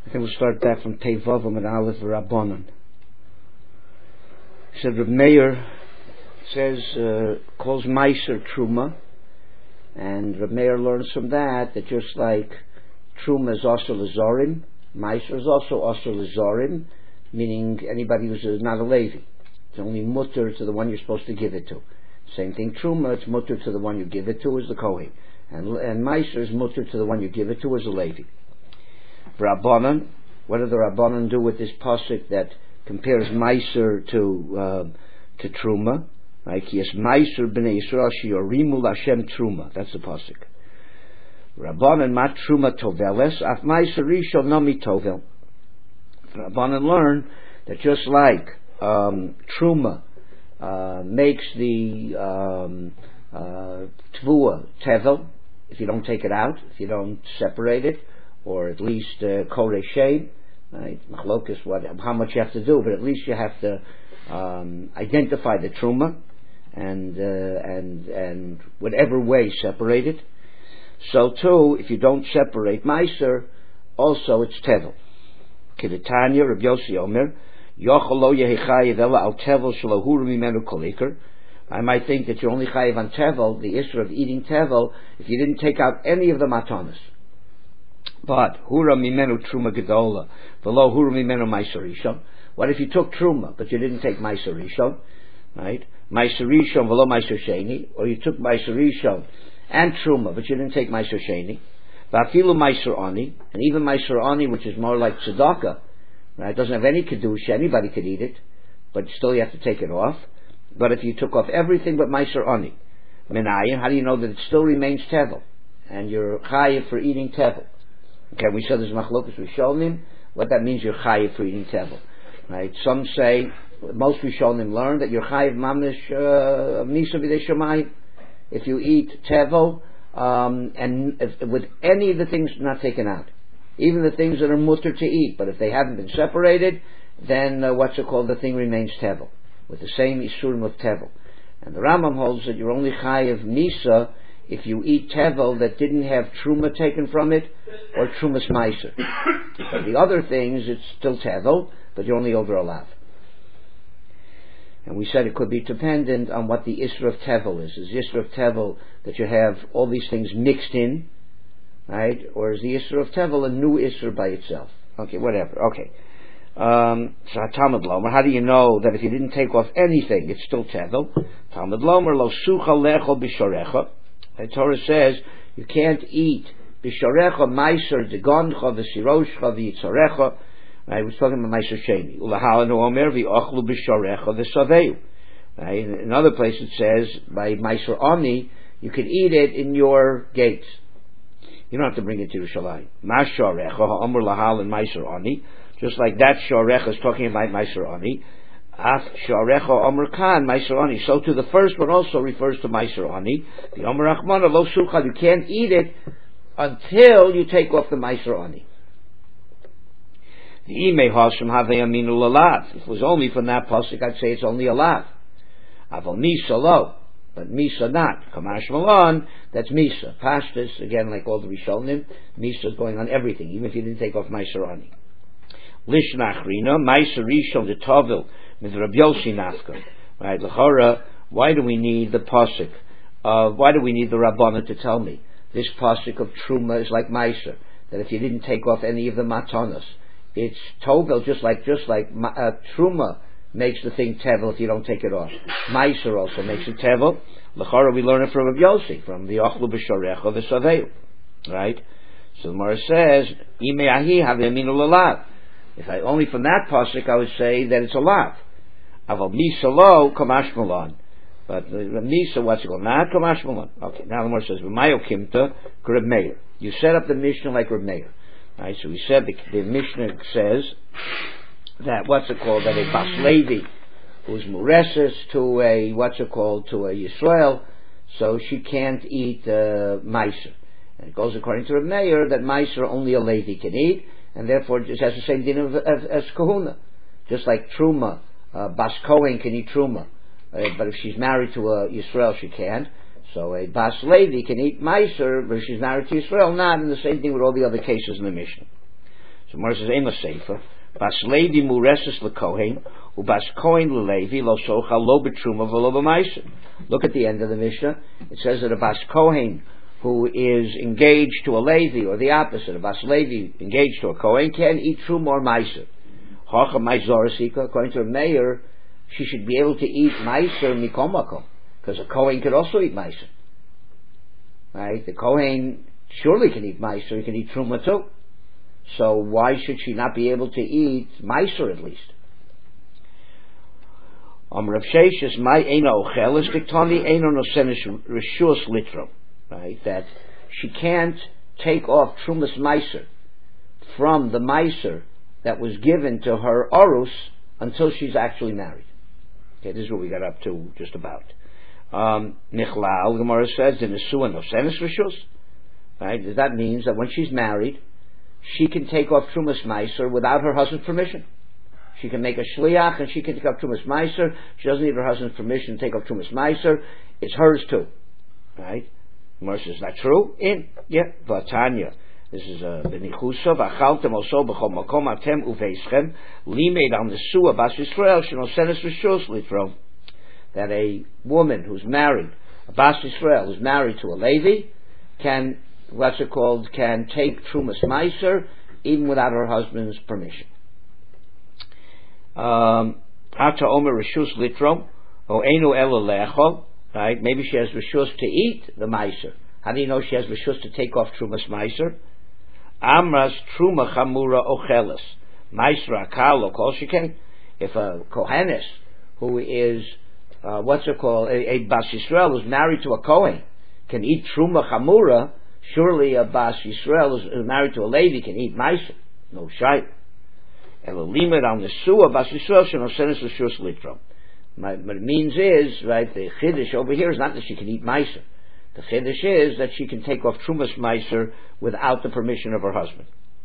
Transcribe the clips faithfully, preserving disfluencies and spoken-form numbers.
Then we'll start back from Tei Vavim and Aleph Rabbanon. He said Reb Meir says, uh, calls Meiser Truma, and Reb Meir learns from that that just like Truma is also Lazorim, Meiser is also also Lazorim, meaning anybody who's not a Levi. It's only mutter to the one you're supposed to give it to. Same thing, Truma, it's mutter to the one you give it to as the Kohen. And, and Meiser is mutter to the one you give it to as a Levi. Rabbanon, what do the Rabbanon do with this pasuk that compares Meiser to uh, to Truma? Right? Yes, Meiser b'nei Yisrael shiorimu l'Hashem Truma. That's the pasuk. Rabbanon mat Truma toveles af Meiser rishon nami tovel. Rabbanon learn that just like um, Truma uh, makes the um, uh, Tvua tevel, if you don't take it out, if you don't separate it, or at least korei shem, right? Machlokas, what, how much you have to do, but at least you have to um, identify the truma and uh, and and whatever way separate it. So too, if you don't separate meiser, also it's tevel. Kivitanya Rabbi Yossi Omer, Yochel lo yehichayev ela al tevel shelo huru mimenu kol iker. I might think that you're only chayev on tevel, the issue of eating tevel, if you didn't take out any of the matanos. But hura mimenu truma gedola, v'lo hura mimenu meiser rishon. What if you took truma but you didn't take meiser rishon, right? Meiser rishon v'lo meiser sheni, or you took meiser rishon and truma but you didn't take meiser sheni. V'afilu meiser ani, and even meiser ani, which is more like tzedakah, right? It doesn't have any kedusha, anybody could eat it, but still you have to take it off. But if you took off everything but meiser ani, menayin, how do you know that it still remains tevel and you're chayiv for eating tevel? Okay, we said there's machlokas rishonim. What that means, you're chayiv for eating tevel, right? Some say, most rishonim learn that you're chayiv mamish misa b'dei shamayim if you eat tevel um, and if, with any of the things not taken out, even the things that are mutter to eat, but if they haven't been separated, then uh, what's it called? The thing remains tevel with the same isurim of tevel. And the Rambam holds that you're only chayiv misa if you eat tevel that didn't have truma taken from it, or trumas meiser. But the other things, it's still tevel, but you're only over a lav. And we said it could be dependent on what the isra of tevel is. Is the isra of tevel that you have all these things mixed in, right? Or is the isra of tevel a new isra by itself? Okay, whatever. Okay. Um, so Talmud Lomer, how do you know that if you didn't take off anything, it's still tevel? Talmud Lomer, lo sucha lecho b'shorecha. The Torah says you can't eat b'shorecha meiser degoncha v'siroshcha v'yitzorecha. Right, we're talking about meiser sheni. Ulahalanu omer v'ochlu b'shorecha v'saveu. Right, in other places it says by meiser ani you can eat it in your gates. You don't have to bring it to Yerushalayim. Mas shorecha ha'omer lahal and meiser ani. Just like that shorecha is talking about meiser ani. Af shorecha omer kan meiser ani. So to the first one also refers to meiser ani. The omer achmana lo suchal. You can't eat it until you take off the meiser ani. The imei hashem havei aminu lalav. If it was only from that pasuk, I'd say it's only a lav. Aval misa lo, but misa not. Kamash malan, that's misa. Pashtas, again, like all the rishonim, misa is going on everything, even if you didn't take off meiser ani. Lishnach rina meiser rishon de tovil. With Rabbi Yossi Nafka, right? L'chora, why do we need the pasuk? Uh, why do we need the Rabbana to tell me this pasuk of truma is like meiser? That if you didn't take off any of the matanos, it's tovel, just like just like uh, truma makes the thing tevel if you don't take it off. Meiser also makes it tevel. L'chora, we learn it from Rabbi Yossi, from the ochlu b'shorecha v'saveu, right? So the Gemara says, "Imei ahi havei aminu lalav." If I only from that pasuk, I would say that it's a lav. Aval misa lo kamash malan, but the misa what's it called? Not kamash malan. Okay, now the Gemara says v'mayo kimta Reb Meir. You set up the Mishnah like Reb Meir. Right, so we said the, the Mishnah says that what's it called? That a bas Levi who's mureses to a what's it called to a Yisrael, so she can't eat uh, meiser. And it goes according to Reb Meir that meiser only a Levi can eat, and therefore it has the same din of, as, as kahuna, just like truma. Uh, Bas Kohen can eat truma, uh, but if she's married to a Yisrael, she can't. So a Bas Levi can eat meiser, but if she's married to Yisrael, not. And the same thing with all the other cases in the Mishnah. So Mar says, Ein l'seifa, bas Levi mureses lekohen, ubas kohen leLevi lo socha lo betruma v'lo b'maiser. Look at the end of the Mishnah. It says that a bas kohen who is engaged to a Levi, or the opposite, a bas Levi engaged to a kohen, can eat truma or maiser. Hacha maizorasika, according to a mayor, she should be able to eat maiser mikom makom, because a kohen could also eat maiser. Right? The kohen surely can eat maiser, he can eat truma too. So why should she not be able to eat maiser at least? Um, Rav Sheshes, my eina ocheles diktani eino nosenes reshus litro. Right? That she can't take off trumas maiser from the maiser that was given to her orus until she's actually married. Okay, this is what we got up to just about. Um, Nichlal, Gemara says, in Nesua nosenes reshus. Right? That means that when she's married, she can take off trumas maiser without her husband's permission. She can make a shliach and she can take off trumas maiser. She doesn't need her husband's permission to take off trumas maiser. It's hers too. Right? Gemara says, is that true? In yeah, Vatanya. This is a benichusa. V'achaltem also b'chol makom atem uveischem limed al nesua bas Yisrael shenosenes reshus litro. That a woman who's married, a bas Yisrael who's married to a Levi, can, what's it called, can take trumas maiser even without her husband's permission. Um, Ata omer reshus litro o enu elo lechol. Right? Maybe she has reshus to eat the maiser. How do you know she has reshus to take off trumas maiser? Amras truma chamura ocheles maiser akal kol sheken. If a kohenes who is uh, what's it called, a, a bas Yisrael who's married to a kohen can eat truma chamura, surely a bas Yisrael who's married to a Levi can eat maiser. No shayt. Elo limed al nesua bas Yisrael shenosenes reshus litro. What it means is, right, the chiddush over here is not that she can eat maiser. The chiddush is that she can take off trumas maiser without the permission of her husband.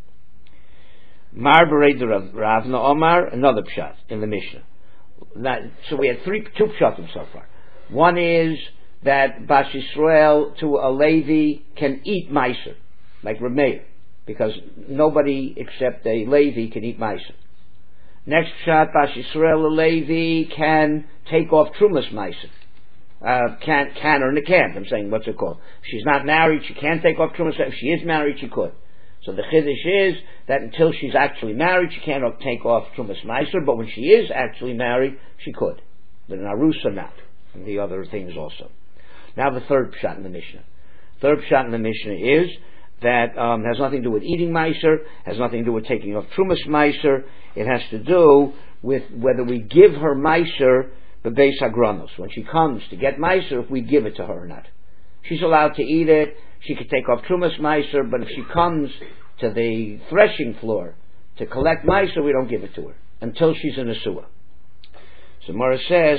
Mar bereid Ravna Omar, another pshat in the Mishnah. That, so we had three, two pshatim so far. One is that Bas Yisrael to a Levi can eat maiser, like Rameir, because nobody except a Levi can eat maiser. Next pshat, Bas Yisrael a Levi can take off trumas maiser. Uh, can, can or can't. I'm saying, what's it called? If she's not married, she can't take off trumas. If she is married, she could. So the chiddush is that until she's actually married, she can't take off trumas maiser. But when she is actually married, she could. But in arusa not, and the other things also. Now the third pshat in the Mishnah. Third pshat in the Mishnah is that um, has nothing to do with eating maiser, has nothing to do with taking off trumas maiser. It has to do with whether we give her maiser bebeis hagranos. When she comes to get maiser, if we give it to her or not. She's allowed to eat it. She could take off trumas maiser, but if she comes to the threshing floor to collect maiser, we don't give it to her until she's in a sewer. So Mora says,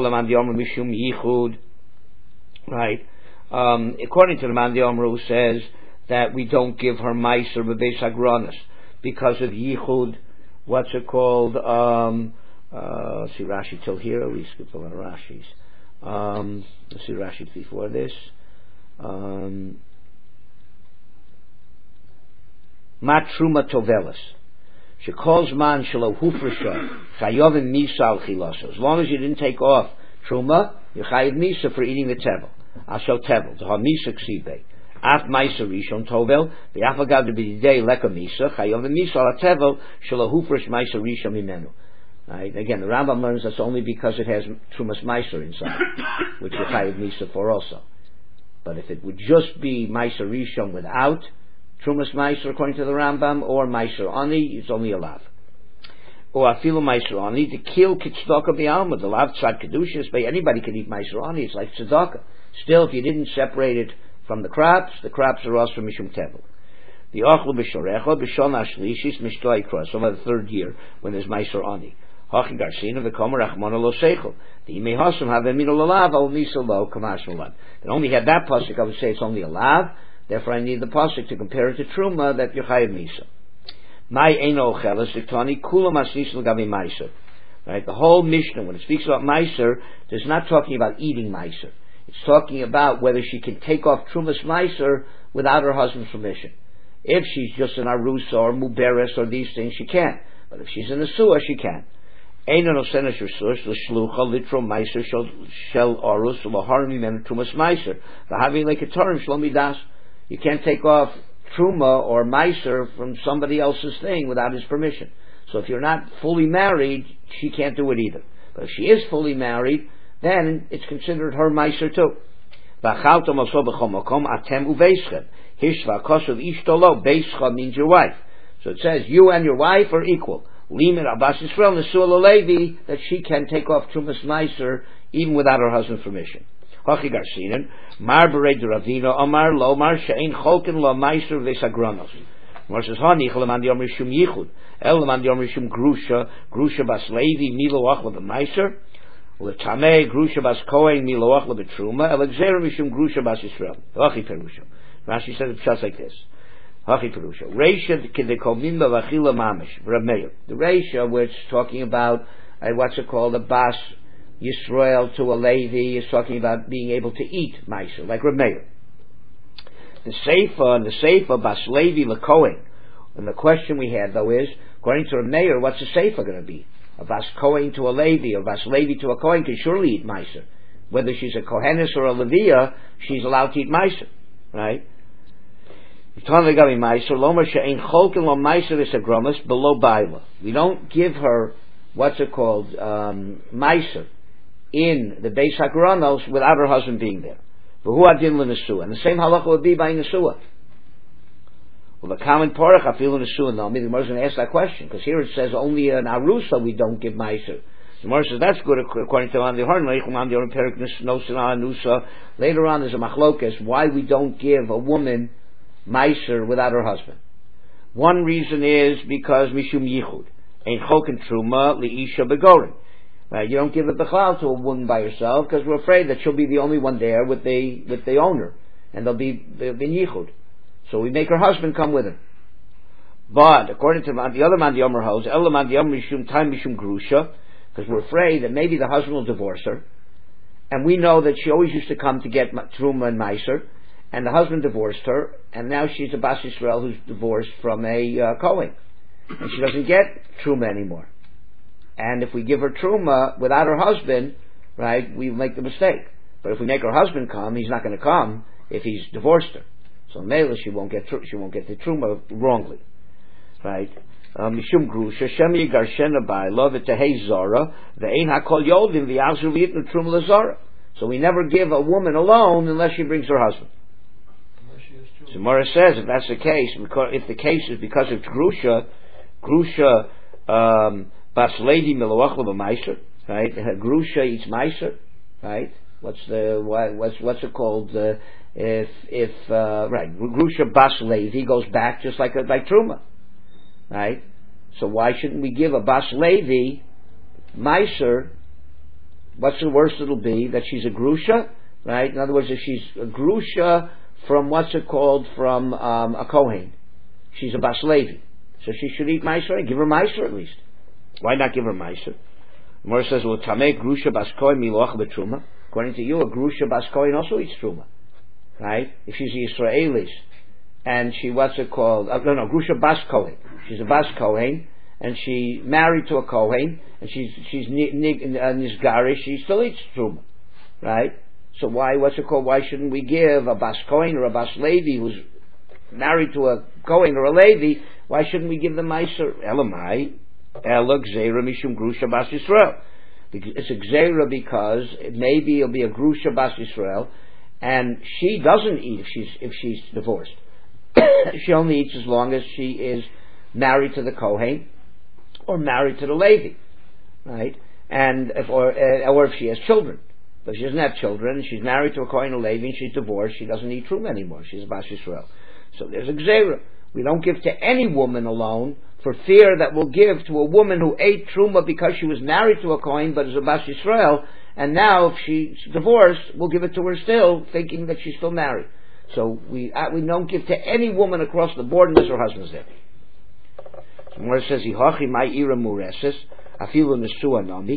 right? Um, according to the Man Diomer, who says that we don't give her maiser bebeis hagranos because of yichud. What's it called? Um, uh, let's see Rashi till here. We skipped a lot of Rashis. Um, let's see Rashi before this. Um, Mat truma tovelis. She calls man shelo hufresha chayovim misa al chilaso. As long as you didn't take off truma, you chayiv misa for eating the tevel. Ashel tevel. The ha misa ksibe. Af misa rishon tovel. The afagad b'didei leka misa chayovim misa al tevel shelo hufresh misa rishon mimenu. Right? Again, the Rambam learns that's only because it has trumas meiser inside, which you chayiv misa for also. But if it would just be meiser rishon without trumas meiser, according to the Rambam, or meiser ani, it's only a lav. Or afilu meiser ani to kill kitzdaka b'alma. The lav tzad kedushas, but anybody can eat meiser ani. It's like tzedakah. Still, if you didn't separate it from the crops, the crops are also mishum tevel. The ochlu b'shorecha b'shon ashlishis mishtoi kros over the third year when there's meiser ani. Hachin garsina v'komer achmona lo seichel. The imei hasam have emino lalav al nisa lo kamash malav. If I only had that pasuk, I would say it's only a lav. Therefore, I need the pasuk to compare it to truma that yochayev misa. My eino cheles diktani kulam asnis l'gavi meiser. Right, the whole Mishnah when it speaks about meiser, it's not talking about eating meiser. It's talking about whether she can take off trumas meiser without her husband's permission. If she's just an arusa or muberes or these things, she can't. But if she's in a suah, she can. Ein nosenes resus l'shlucha litro meiser shel arus l'har mimenu trumas meiser. V'havin leketorim shlo midas. You can't take off truma or meiser from somebody else's thing without his permission. So if you're not fully married, she can't do it either. But if she is fully married, then it's considered her meiser too. V'achaltom also b'chol makom atem uveischen. Hishva kosov ishtolo beischa means your wife. So it says you and your wife are equal. Limit Abbas Yisrael Nesua Levi that she can take off Trumas Meiser even without her husband's permission. Hachi Garsinen Mar Bered Ravina Omar Lo Mar Shein Cholken Lo Meiser Vesagranos. Mar says Hani Chalaman Yom Rishum Yichud Elaman Yom Rishum Grusha Grusha Bas Levi Milo Achla Meiser Letame Grusha Bas Kohen Milo Achla Betruma Elexer Rishum Grusha Bas Yisrael. Hachi Perusha. Rashi says it just like this. Hachi Perusha. Reisha Kedekomimba Vachila Mamish. Rameir. The Reisha, which is talking about uh, what's it called, a Bas Yisrael to a Levi, is talking about being able to eat Meiser, like Rameir. The Seifa and the Seifa Bas Levi Lekohen. And the question we had though is, according to Rameir, what's the Seifa going to be? A Bas Kohen to a Levi, or Bas Levi to a Kohen can surely eat Meiser. Whether she's a Kohenis or a Leviah, she's allowed to eat Meiser, right? We don't give her, what's it called, um, Meiser in the Beis HaGranos without her husband being there. And the same halacha would be by Nesua. Well, the common porach afilu Nesua. No, the Gemara is going to ask that question because here it says only an arusa we don't give Meiser. The Gemara says that's good according to the Horn. Later on, there's a machlokas why we don't give a woman Meiser without her husband. One reason is because Mishum Yichud. Ein Choken Truma Li'isha Begorin. Right? You don't give it Bechal to a woman by herself because we're afraid that she'll be the only one there with the with the owner. And they'll be, they'll be Yichud. So we make her husband come with her. But according to the other man the Yomer holds, Ela man the Yomer Mishum Time Mishum Grusha, because we're afraid that maybe the husband will divorce her. And we know that she always used to come to get Truma and Meiser. And the husband divorced her, and now she's a Bas Yisrael who's divorced from a uh, Kohen. And she doesn't get Truma anymore. And if we give her Truma without her husband, right, we make the mistake. But if we make her husband come, he's not going to come if he's divorced her. So Mela, she won't get she won't get the Truma wrongly. Right? Mishum Grusha, Shem Yigarshena Baila, V'tehei Zara, V'ein HaKol Yodim, V'yazru V'yitnu Truma L'Zara. So we never give a woman alone unless she brings her husband. So Mora says if that's the case, if the case is because of Grusha, Grusha um, Bas Levi Miloachla B'Meiser, right? Grusha eats Meiser, right? What's the what's what's it called? Uh, if if uh, right, Grusha Bas Levi goes back just like a, like Truma, right? So why shouldn't we give a Bas Levi Meiser? What's the worst it'll be that she's a Grusha, right? In other words, if she's a Grusha from what's it called from um, a Kohen, she's a Bas Levi, so she should eat Meiser. Give her Meiser at least. Why not give her Meiser? The Gemara says, "Well, Tamei Grusha Bas Kohen Miloach Betruma." According to you, a Grusha Bas Kohen also eats Truma, right? If she's a Yisraelis and she what's it called? Uh, no, no, Grusha Bas Kohen. She's a Bas Kohen and she married to a Kohen and she's she's Nizgarish. She still eats Truma, right? So why, what's it called? Why shouldn't we give a Bas Kohen or a Bas Levi who's married to a Kohen or a Levi? Why shouldn't we give them Meiser? Elamai, Ela Gzeira Mishum Grusha Bas Yisrael. It's a Gzeira because maybe it'll be a Grusha Bas Yisrael, and she doesn't eat if she's if she's divorced. She only eats as long as she is married to the Kohen or married to the Levi, right? And if or or if she has children. But she doesn't have children, she's married to a Kohen or Levi, and she's divorced, she doesn't eat Truma anymore. She's a Bas Yisrael. So there's a Gzeira. We don't give to any woman alone for fear that we'll give to a woman who ate Truma because she was married to a Kohen but is a Bas Yisrael, and now if she's divorced, we'll give it to her still, thinking that she's still married. So we uh, we don't give to any woman across the board unless her husband's there. So Gemara says, "Hihachi my ira mureses afilu nesua nami."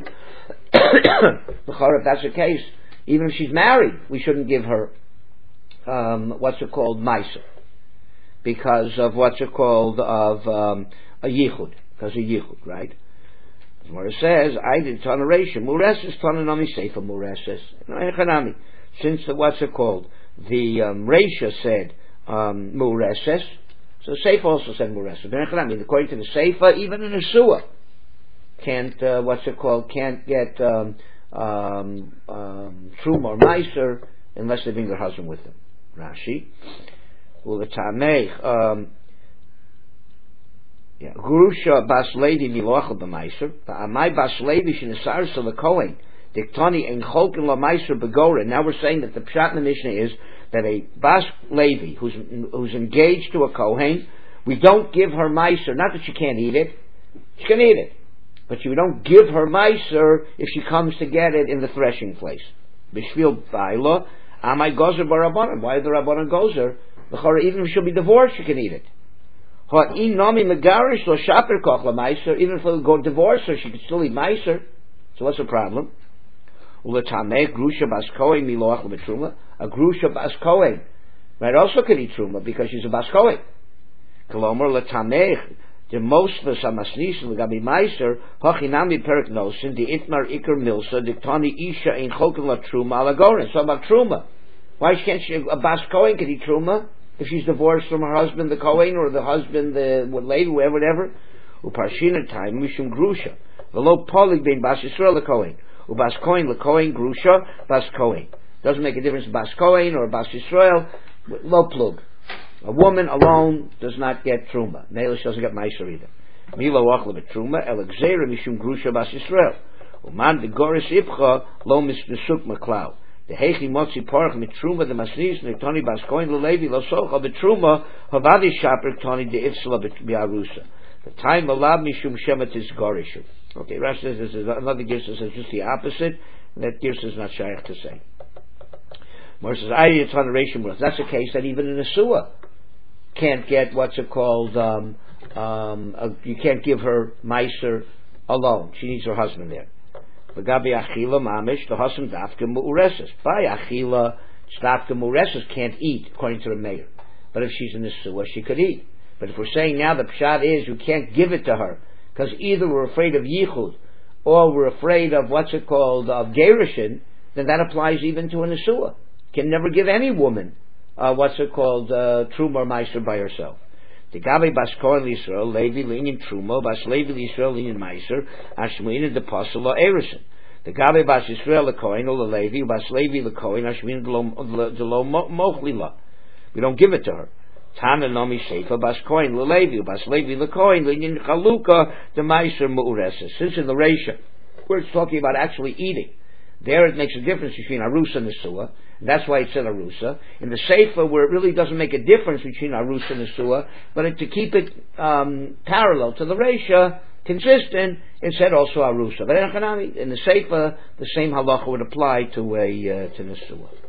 If that's the case, even if she's married, we shouldn't give her um, what's it called, Meiser. because of what's it called, of um, a yichud, because of yichud, right? Where it says, I did ton of Reisha, Mureses, Tananami Sefer Mureses. Since the, what's it called? The um, Reisha said um, Mureses, so Sefer also said Mureses. According to the Sefer, even in a Suah, can't, uh, what's it called, can't get um, um, um, Truma or Meiser unless they bring their husband with them. Rashi. Uletamech, um, yeah, Grusha Bas Levi Miloachel B'Meiser, Amai Bas Levi Shenisar Sel Kohen, Diktani Ein Cholkin La Meiser Begora. Now we're saying that the Pshat in the Mishnah is that a Bas Levi who's who's engaged to a Kohen, we don't give her Meiser, not that she can't eat it, she can eat it, but you don't give her Meiser if she comes to get it in the threshing place. Bishvil Baila, Amai Gozer Barabanan. Why the Rabbanan Gozer? Even if she'll be divorced, she can eat it. Even if they'll go divorce her, she can still eat Meiser. So what's the problem? A Grusha Bas Kohen, right, also can eat Truma because she's a Bas Kohen. Kolomar Latamech, the most of us Amasnis Lagabi Meiser, Hachinami Perik Nosin, the Itmar Iker Milsa, the Tani Isha in Chokin La Truma Alagorin. So about Truma. Why can't she, a Bas Kohen can eat Truma? If she's divorced from her husband, the Kohen, or the husband, the lady, whatever, whatever. Uparshina time, Mishum Grusha. Velo Polig being Bas Yisrael the Kohen. Ubas Kohen, the Kohen, Grusha, Bas Kohen. Doesn't make a difference, Bas Kohen or Bas Yisrael, lo plug. A woman alone does not get Truma. Melish doesn't get Meiser either. Milo Achla bet Truma, Elexera Mishum Grusha Bas Yisrael. Uman the Goris Ipcha, lo Misnusuk Maklau. The Hechi Motzi Parach mit Truma the Masnis Nektoni Bas Kohen Lelevi Lo Socha bet Truma Havadi Shaper Toni de Ifsala Biarusa. The time Malab Mishum Shemet is Gorishu. Okay, Rashi says this is another Girsa says just the opposite, and that Girsa is not shaykh to say. More says I it's on the Rishon. That's a case that even in a Suah can't get what's it called. Um, um, a, you can't give her Meiser alone. She needs her husband there. Gabi achila mamish the husband dafka mu'ureses. By achila dafka mu'ureses can't eat according to the mayor. But if she's in the Suah, she could eat. But if we're saying now the pshat is you can't give it to her because either we're afraid of yichud or we're afraid of what's it called of gerushin, then that applies even to a Nesuah. Can never give any woman uh, what's it called uh, Truma or Meiser by herself. The Gabi Bas Kohen Yisrael Levi Linyan Truma Bas Levi Yisrael Linyan Meiser Ashmuin the Apostle Erison. The Gabi Bas Yisrael the Kohen or the Levi Bas Levi the Kohen Ashmuin the Lo Mochlila. We don't give it to her. Tana Nomi Sefer Bas Kohen the Levi Bas Levi the Kohen Linyan Chaluka the Meiser Mu'ureses. Since in the Reisha where it's talking about actually eating, there it makes a difference between Arusa and Nesuah. That's why it said Arusa. In the Sefer, where it really doesn't make a difference between Arusa and Nesuah, but it, to keep it um, parallel to the Reisha, consistent, it said also Arusa. But in the Sefer, the same halacha would apply to a uh, to Nesuah.